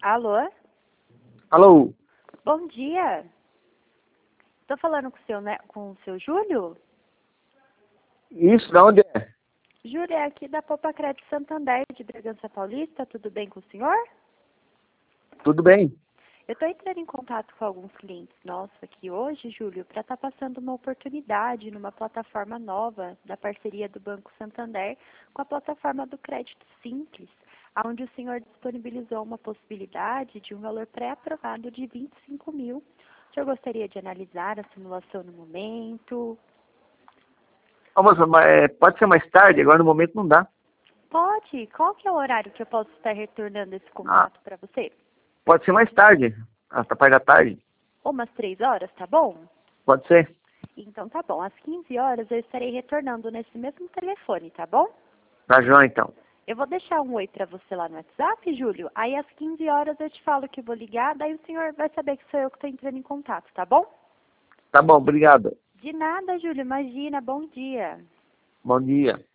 Alô? Alô? Bom dia. Tô falando com o seu Júlio? Isso, da onde é? Júlio, é aqui da Poupa Crédito Santander, de Bragança Paulista. Tudo bem com o senhor? Tudo bem? Eu estou entrando em contato com alguns clientes nossos aqui hoje, Júlio, para estar passando uma oportunidade numa plataforma nova da parceria do Banco Santander com a plataforma do Crédito Simples, onde o senhor disponibilizou uma possibilidade de um valor pré-aprovado de 25 mil. O senhor gostaria de analisar a simulação no momento? Ô, moça, mas, pode ser mais tarde? Agora no momento não dá. Pode. Qual que é o horário que eu posso estar retornando esse Ah, contato para você? pode ser mais tarde. Essa parte da tarde. Umas 3 horas, tá bom? Pode ser? Então tá bom. Às 15 horas eu estarei retornando nesse mesmo telefone, tá bom? Tá joia, então. Eu vou deixar um oi para você lá no WhatsApp, Júlio. Aí às 15 horas eu te falo que vou ligar, daí o senhor vai saber que sou eu que estou entrando em contato, tá bom? Tá bom, obrigado. De nada, Júlio. Imagina. Bom dia. Bom dia.